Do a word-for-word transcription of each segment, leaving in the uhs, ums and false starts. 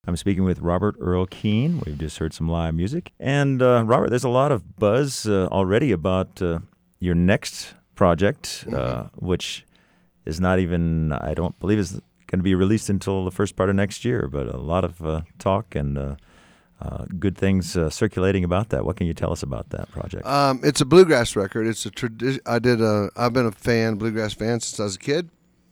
I'm speaking with Robert Earl Keen. We've just heard some live music. And uh, Robert, there's a lot of buzz uh, already about uh, your next project, uh, mm-hmm. which is not even, I don't believe is going to be released until the first part of next year, but a lot of uh, talk and uh, uh, good things uh, circulating about that. What can you tell us about that project? Um, it's a bluegrass record. It's a tradi- I did a, I've been a fan, bluegrass fan since I was a kid.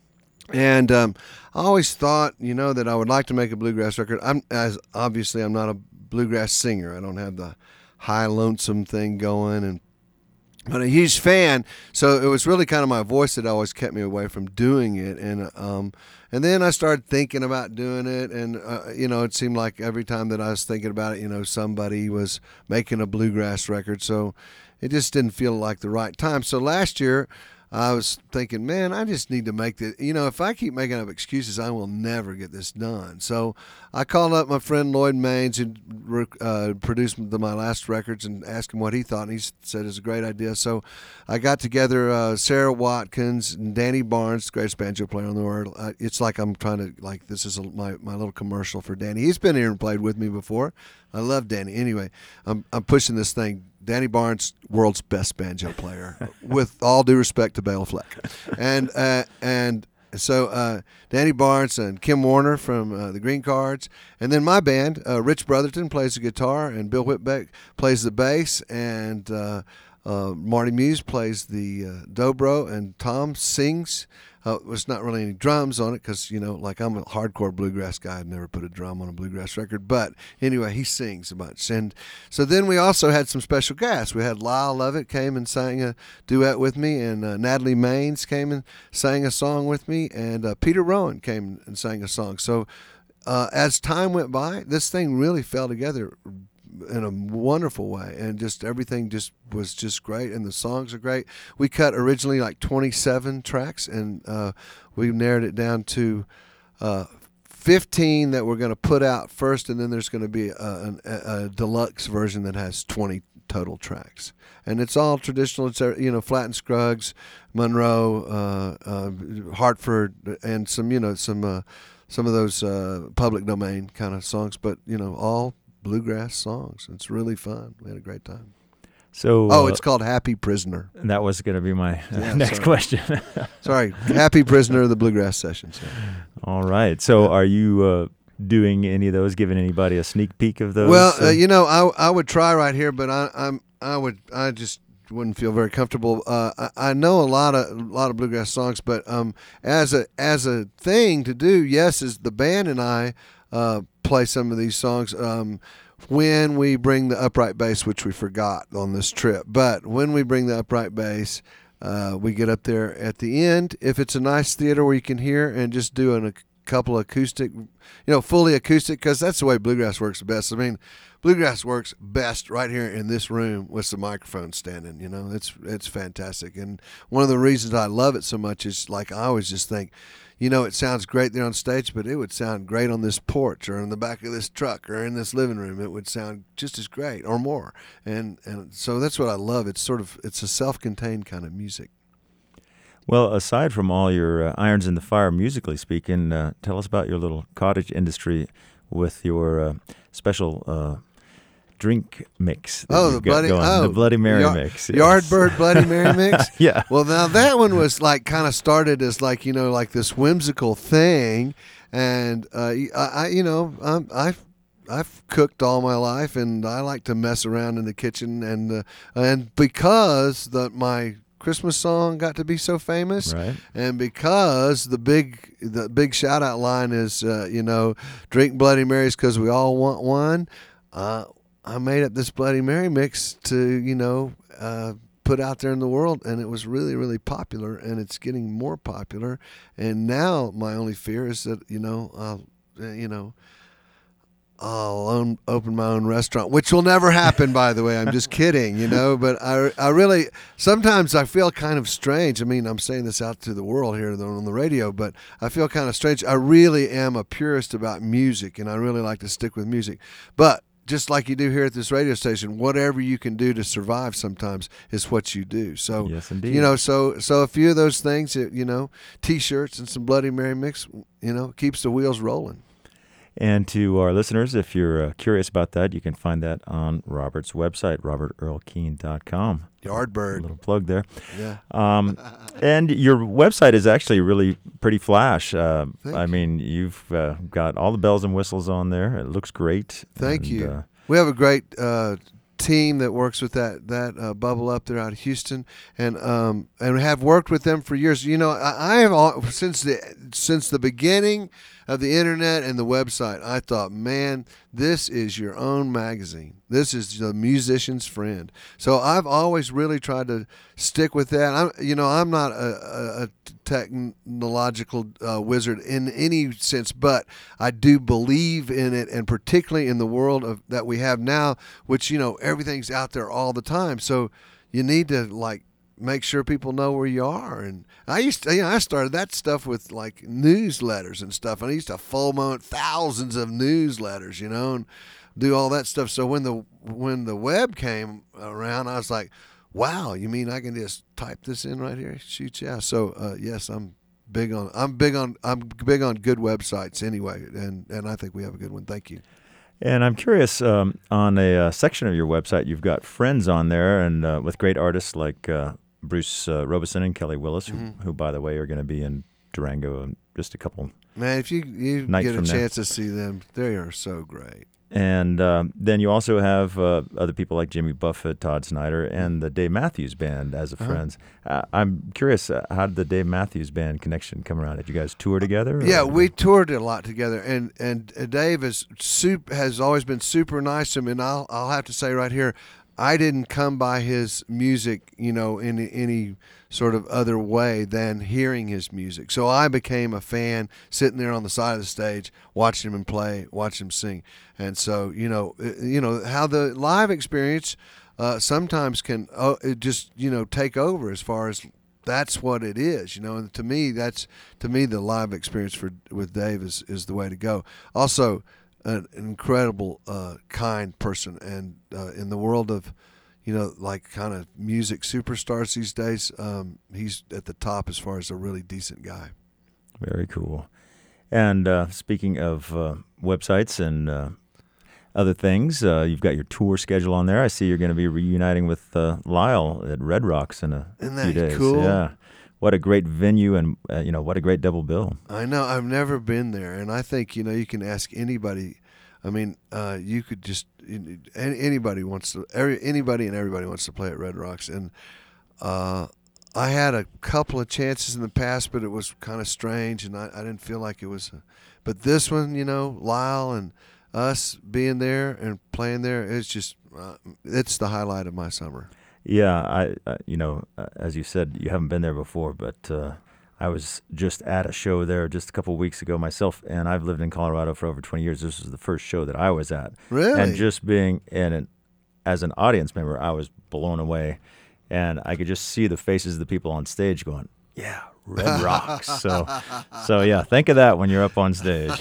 And um, I always thought, you know, that I would like to make a bluegrass record. I'm as obviously I'm not a bluegrass singer. I don't have the high lonesome thing going, and but a huge fan. So it was really kind of my voice that always kept me away from doing it. And um, and then I started thinking about doing it, and uh, you know, it seemed like every time that I was thinking about it, you know, somebody was making a bluegrass record. So it just didn't feel like the right time. So last year, I was thinking, man, I just need to make this. You know, if I keep making up excuses, I will never get this done. So I called up my friend Lloyd Maines, who uh, produced the, my last records, and asked him what he thought. And he said it's a great idea. So I got together uh, Sarah Watkins and Danny Barnes, the greatest banjo player in the world. Uh, it's like I'm trying to, like, this is a, my, my little commercial for Danny. He's been here and played with me before. I love Danny. Anyway, I'm I'm pushing this thing. Danny Barnes, world's best banjo player, with all due respect to Bela Fleck. And uh, and so uh, Danny Barnes and Kim Warner from uh, the Green Cards. And then my band, uh, Rich Brotherton plays the guitar, and Bill Whitbeck plays the bass, and uh, uh, Marty Muse plays the uh, dobro, and Tom sings. Uh, there's not really any drums on it because, you know, like I'm a hardcore bluegrass guy. I'd never put a drum on a bluegrass record. But anyway, he sings a bunch. And so then we also had some special guests. We had Lyle Lovett came and sang a duet with me, and uh, Natalie Maines came and sang a song with me, and uh, Peter Rowan came and sang a song. So uh, as time went by, this thing really fell together in a wonderful way, and just everything just was just great, and the songs are great. We cut originally like twenty-seven tracks, and uh, we narrowed it down to uh, fifteen that we're going to put out first, and then there's going to be a, a, a deluxe version that has twenty total tracks, and it's all traditional. It's, you know, Flatt Scruggs, Monroe, uh, uh, Hartford, and some, you know, some uh, some of those uh, public domain kind of songs, but, you know, all bluegrass songs. It's really fun. We had a great time. So, oh, uh, it's called Happy Prisoner. That was going to be my uh, yeah, next sorry. question. Sorry, Happy Prisoner of the Bluegrass Sessions. Yeah. All right. So, are you uh, doing any of those? Giving anybody a sneak peek of those? Well, uh, uh, you know, I I would try right here, but I I'm I would I just wouldn't feel very comfortable. Uh, I, I know a lot of a lot of bluegrass songs, but um, as a as a thing to do, yes, is the band and I uh, play some of these songs. Um, when we bring the upright bass, which we forgot on this trip, but when we bring the upright bass, uh, we get up there at the end. If it's a nice theater where you can hear, and just do an, a couple of acoustic, you know, fully acoustic, because that's the way bluegrass works best. I mean, bluegrass works best right here in this room with the microphone standing. You know, it's it's fantastic, and one of the reasons I love it so much is, like, I always just think, you know, it sounds great there on stage, but it would sound great on this porch or in the back of this truck or in this living room. It would sound just as great or more. And and so that's what I love. It's sort of, it's a self-contained kind of music. Well, aside from all your uh, irons in the fire, musically speaking, uh, tell us about your little cottage industry with your uh, special uh, drink mix. That Oh, you've the got bloody going. oh, the Bloody Mary Yard, mix. Yes. Yardbird Bloody Mary mix. Yeah. Well, now that one was like kind of started as like, you know, like this whimsical thing, and uh, I, I, you know, I'm, I've I've cooked all my life, and I like to mess around in the kitchen, and uh, and because the my Christmas song got to be so famous, Right. and because the big the big shout out line is uh, you know, drink Bloody Marys because we all want one. Uh, I made up this Bloody Mary mix to, you know, uh, put out there in the world, and it was really, really popular, and it's getting more popular. And now my only fear is that, you know, I'll, uh, you know, I'll own, open my own restaurant, which will never happen, by the way. I'm just kidding, you know. But I, I really, sometimes I feel kind of strange. I mean, I'm saying this out to the world here on the radio, but I feel kind of strange. I really am a purist about music, and I really like to stick with music. But just like you do here at this radio station, whatever you can do to survive sometimes is what you do. So, yes, indeed. you know, so so a few of those things, you know, T-shirts and some Bloody Mary mix, you know, keeps the wheels rolling. And to our listeners, if you're uh, curious about that, you can find that on Robert's website, robert earl keen dot com. A Yardbird. little plug there. Yeah. Um, and your website is actually really pretty flash. Uh, Thank I mean, you've uh, got all the bells and whistles on there. It looks great. Thank and, you. Uh, We have a great uh, team that works with that that uh, bubble up there out of Houston, and um, and have worked with them for years. You know, I, I have all, since the since the beginning of the internet and the website. I thought, man, this is your own magazine. This is the musician's friend. So I've always really tried to stick with that. I'm, you know, I'm not a, a technological uh, wizard in any sense, but I do believe in it, and particularly in the world of that we have now, which, you know, everything's out there all the time. So you need to like make sure people know where you are. And I used to, you know, I started that stuff with like newsletters and stuff. And I used to foment thousands of newsletters, you know, and do all that stuff. So when the when the web came around, I was like, wow, you mean I can just type this in right here? Shoot, yeah. So uh, yes, I'm big on I'm big on I'm big on good websites anyway, and and I think we have a good one. Thank you. And I'm curious, um, on a uh, section of your website, you've got friends on there, and uh, with great artists like uh, Bruce uh, Robeson and Kelly Willis, who, Mm-hmm. who, by the way, are going to be in Durango in just a couple. Man, if you you Night get a from there. chance to see them, they are so great. And uh, then you also have uh, other people like Jimmy Buffett, Todd Snyder, and the Dave Matthews Band as a Uh-huh. friends. Uh, I'm curious, uh, how did the Dave Matthews Band connection come around? Did you guys tour together? or- Yeah, we toured a lot together, and and Dave is sup- has always been super nice to me. And I'll I'll have to say right here, I didn't come by his music, you know, in any sort of other way than hearing his music. So I became a fan, sitting there on the side of the stage, watching him play, watching him sing. And so, you know, uh, you know how the live experience uh, sometimes can uh, it just you know take over as far as that's what it is, you know. And to me, that's to me the live experience for with Dave is, is the way to go. Also, an incredible, uh, kind person, and uh, in the world of, you know, like kind of music superstars these days, um, he's at the top as far as a really decent guy. Very cool. And uh, speaking of uh, websites and uh, other things, uh, you've got your tour schedule on there. I see you're going to be reuniting with uh, Lyle at Red Rocks in a Isn't few that days. cool? Yeah. What a great venue, and uh, you know, what a great double bill. I know. I've never been there, and I think you know you can ask anybody. I mean, uh, you could just anybody wants to. Every, anybody and everybody wants to play at Red Rocks, and uh, I had a couple of chances in the past, but it was kind of strange, and I, I didn't feel like it was. A, but this one, you know, Lyle and us being there and playing there, it's just uh, it's the highlight of my summer. Yeah, I, uh, you know, uh, as you said, you haven't been there before, but uh, I was just at a show there just a couple of weeks ago myself, and I've lived in Colorado for over twenty years. This was the first show that I was at. Really? And just being in an, as an audience member, I was blown away, and I could just see the faces of the people on stage going, yeah, Red Rocks. so, so yeah, think of that when you're up on stage.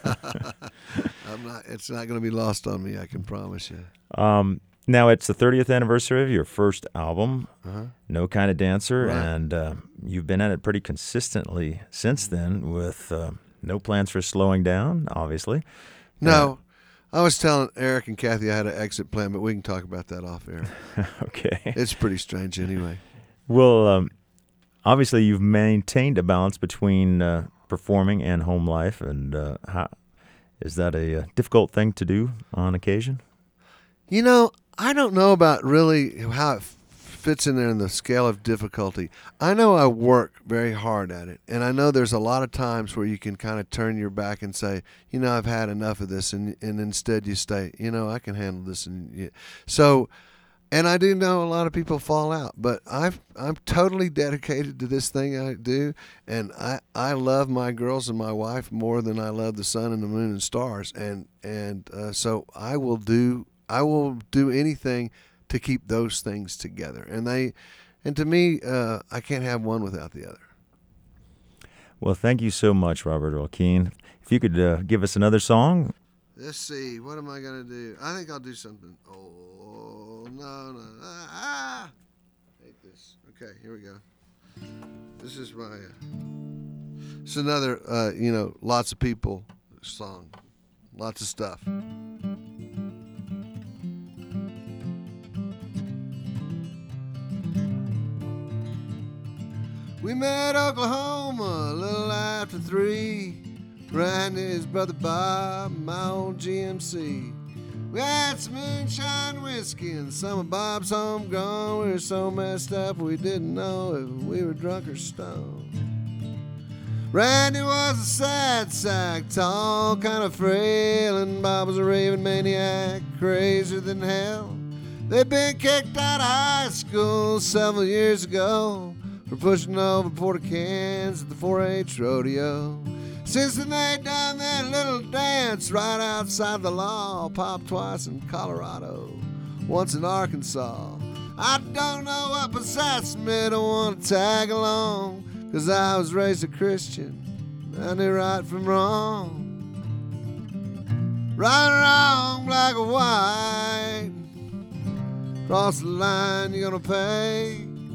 I'm not. It's not going to be lost on me. I can promise you. Um, now it's the thirtieth anniversary of your first album, Uh-huh. No Kind of Dancer, Right. and uh, you've been at it pretty consistently since then with uh, no plans for slowing down, obviously. No, I was telling Eric and Kathy I had an exit plan, but we can talk about that off air. Okay. It's pretty strange anyway. Well, um, obviously you've maintained a balance between uh, performing and home life, and uh, how, is that a, uh difficult thing to do on occasion? You know, I don't know about really how it f- fits in there in the scale of difficulty. I know I work very hard at it, and I know there's a lot of times where you can kind of turn your back and say, you know, I've had enough of this, and and instead you stay, you know, I can handle this, and you, so. And I do know a lot of people fall out, but I've, I'm totally dedicated to this thing I do, and I, I love my girls and my wife more than I love the sun and the moon and stars, and and uh, so I will do I will do anything to keep those things together, and they, and to me, uh, I can't have one without the other. Well, thank you so much, Robert Earl Keen. If you could uh, give us another song. Let's see, what am I gonna do? I think I'll do something. Oh no no ah! ah. Hate this. Okay, here we go. This is my. Uh, it's another, uh, you know, lots of people song. lots of stuff. We met Oklahoma a little after three. Randy, his brother Bob, my old G M C. We had some moonshine whiskey and some of Bob's homegrown. We were so messed up we didn't know if we were drunk or stoned. Randy was a sad sack, tall, kind of frail, and Bob was a raving maniac, crazier than hell. They'd been kicked out of high school several years ago for pushing over porta cans at the four H rodeo. Since then they done that little dance right outside the law, popped twice in Colorado, once in Arkansas. I don't know what possessed me to want to tag along, 'cause I was raised a Christian, I knew right from wrong. Right or wrong, black or white, cross the line you're gonna pay.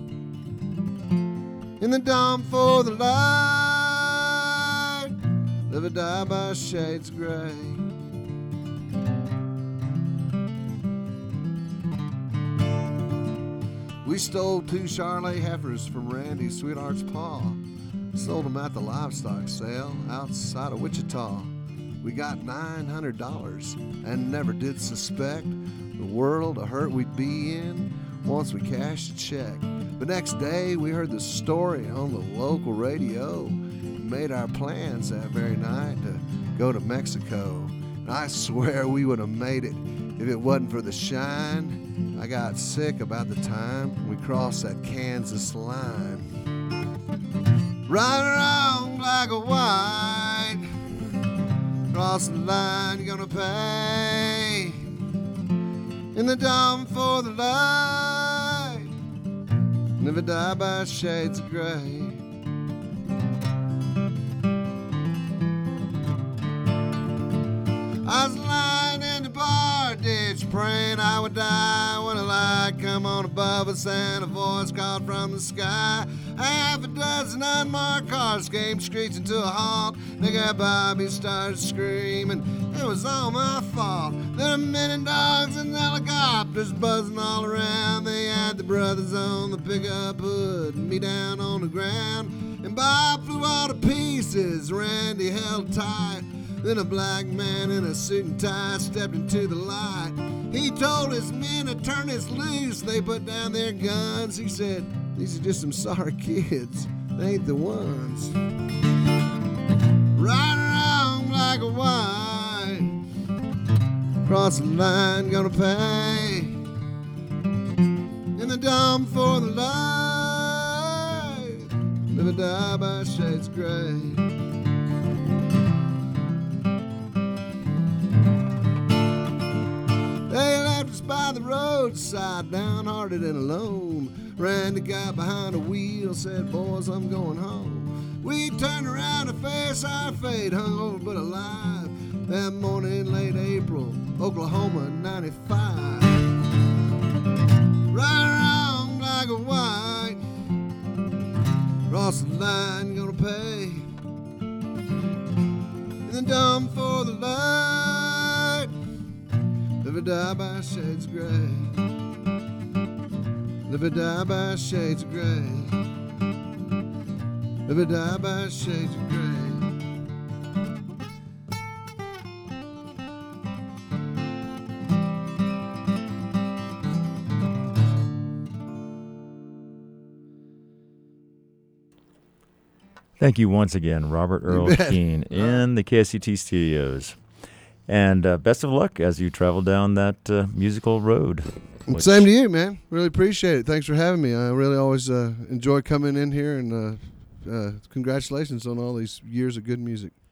In the dawn for the light, live or die by shades of gray. We stole two Charolais heifers from Randy's sweetheart's paw. Sold them at the livestock sale outside of Wichita. We got nine hundred dollars and never did suspect the world of hurt we'd be in once we cashed a check. The next day we heard the story on the local radio. Made our plans that very night to go to Mexico. And I swear we would have made it if it wasn't for the shine. I got sick about the time we crossed that Kansas line. Right or wrong, black or white, cross the line you're gonna pay. In the dawn for the light, never die by shades of gray. I was lying in the bar ditch, praying I would die when a light come on above us and a voice called from the sky. Half a dozen unmarked cars came screeching to a halt. The guy Bobby started screaming, it was all my fault. There were many dogs and helicopters buzzing all around. They had the brothers on the pickup hood and me down on the ground. And Bob flew all to pieces, Randy held tight. Then a black man in a suit and tie stepped into the light. He told his men to turn us loose. They put down their guns. He said, these are just some sorry kids. They ain't the ones. Right or wrong, black or white, cross the line, gonna pay. In the dawn for the light, live or die by shades of gray. They left us by the roadside, downhearted and alone. Randy got behind the wheel, said, boys, I'm going home. We turned around to face our fate, hungover but alive. That morning in late April, Oklahoma, ninety-five. Right or wrong, black or white, cross the line, gonna pay. In the dawn for the light, live or die by shades of gray. Live or die by shades of gray. Live or die by shades of gray. Thank you once again, Robert Earl Keen, in the K S C T studios. And uh, best of luck as you travel down that uh, musical road. Which... Same to you, man. Really appreciate it. Thanks for having me. I really always uh, enjoy coming in here, and uh, uh, congratulations on all these years of good music.